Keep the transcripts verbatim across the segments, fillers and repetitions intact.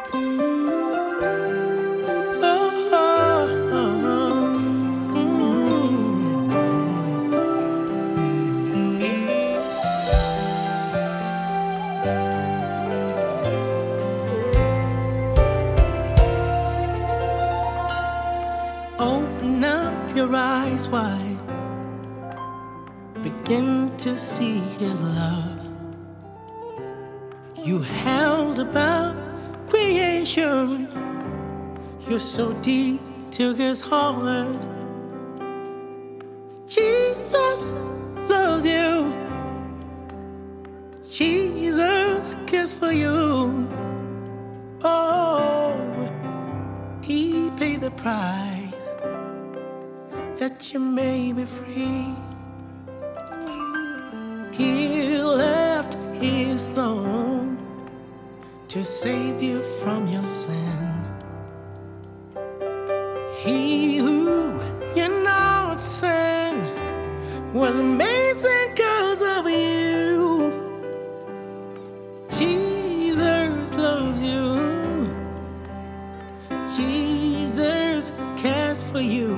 Open up your eyes wide, begin to see His love. You held above creation, you're so deep to His heart. Jesus loves you, Jesus cares for you. Oh, He paid the price that you may be free. He left His throne to save you from your sin. He who you know sin was amazing because of you. Jesus loves you, Jesus cares for you.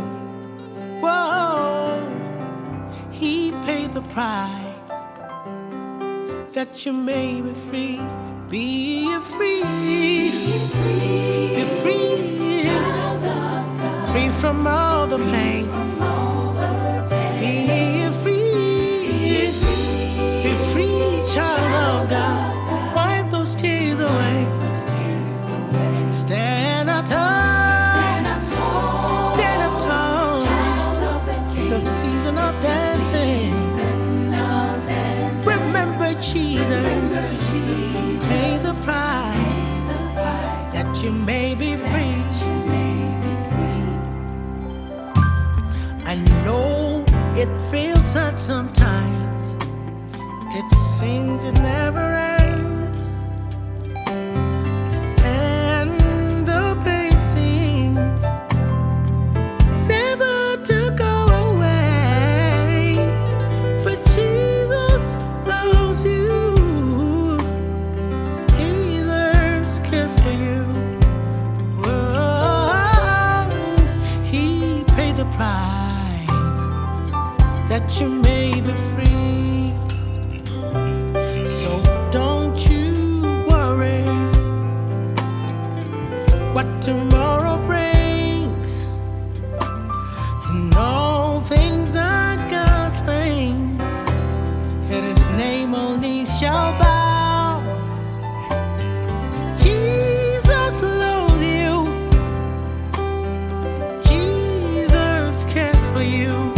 Whoa, He paid the price that you may be free. Be free, be free, be free, free from all the pain. Be free, be free, child of God. Wipe those tears away. Stand up tall, stand up tall. The season of dancing. Remember Jesus, pay the price that you may be free. I know it feels sad sometimes, it seems it never ends, and the pain seems never to go away. But Jesus loves you, Jesus cares for you. Whoa, He paid the price that you may be free. So don't you worry what tomorrow brings, and all things are God reigns. At His name all knees shall bow. Jesus loves you, Jesus cares for you.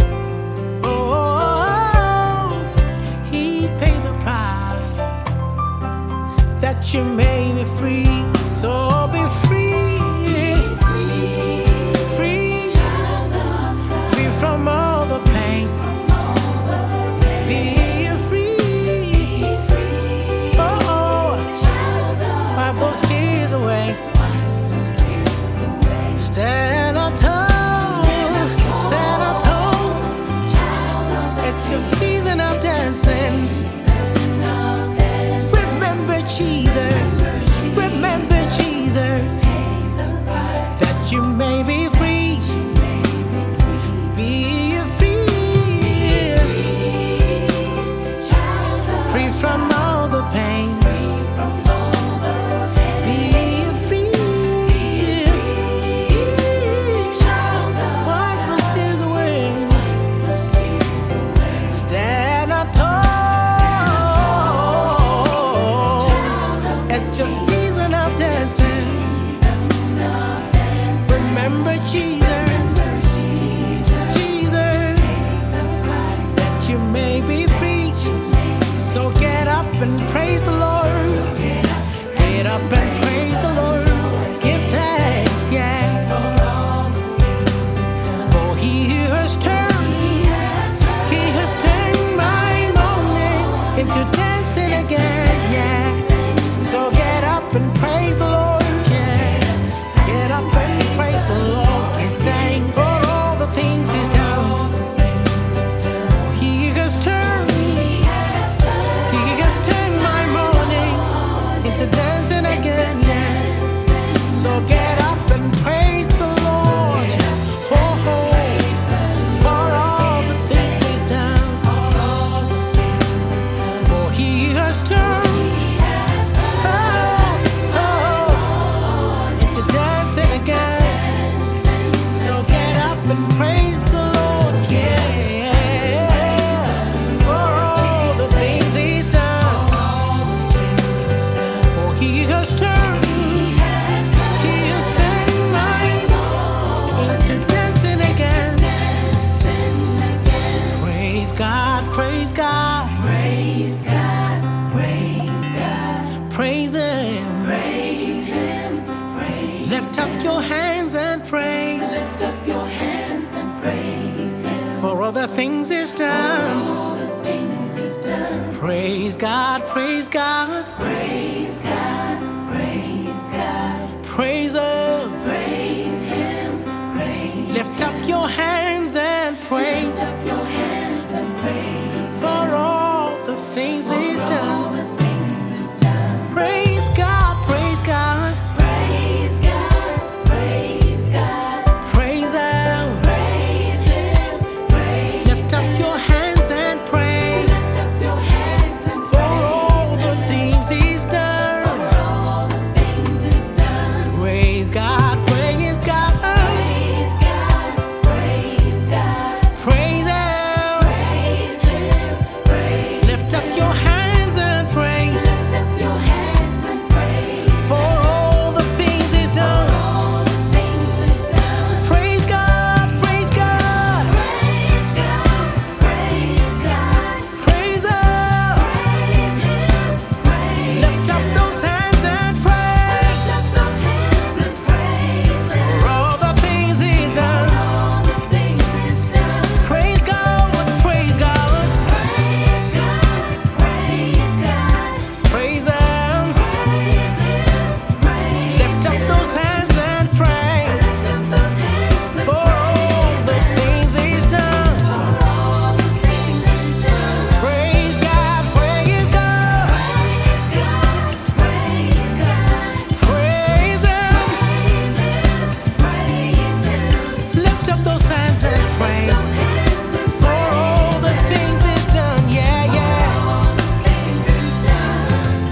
That you may be free, so be free, free, free, free from all the pain. Be free, oh, oh, wipe those tears away. Stand up tall, stand up tall. It's your season of dancing. Jesus, remember Jesus, that you may be free. Be free, free from all the pain. Be free, child, wipe those tears away. Stand up tall. It's your season of dancing. Remember Jesus, Jesus, that you may be free. So get up and praise the Lord. Get up and praise the Lord. Give thanks, yeah. For He has turned, He has turned my mourning into dancing again, yeah. So get up and praise the Lord, yeah. Get up and praise the Lord. Give thanks for all the things He's done. He has turned, He has turned my mourning the things He's done. Praise God, praise God, Praise God, praise God, praise Him. praise Him, praise. Lift up your hands and praise Lift up your hands and praise for all the things He's all done. the things He's done. Praise God, praise God, Praise God, praise God, praise Him. praise Him, praise. Lift up your hands and praise Lift up your hands and for all the praise things He's done. for all the things He's done. Praise God, praise God, Praise God, praise God, praise Him. praise Him, praise. Lift up your hands and praise Lift up your hands and praise for all the things He's done. all the things He's done. Praise God, praise God, Praise God, praise God, praise Him. praise Him, praise. Lift up those hands and praise Lift up those hands and praise Him for all the things He's done. all the things He's done. Praise God, praise God, Praise God, praise God, praise Him. praise Him, praise. Lift up those hands and praise Lift up those hands and for all the things He's done. all the things He's done. Praise God, praise God, Praise God, praise God, praise Him. praise Him, praise Him. Lift up those hands and praise Those hands and for all the things He's done. Yeah, yeah. all the things He's done.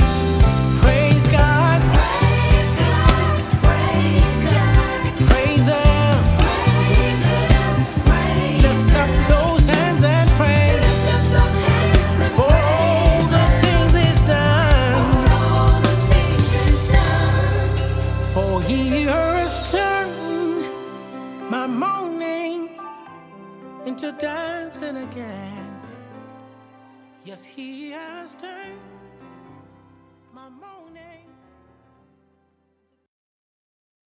Praise God, Praise God, praise God, praise Him. praise Him, praise. Lift up those hands and praise Lift up those hands and for all the things He's done. all the things He's done. For He has turned my mourning into dancing again. Yes, He has turned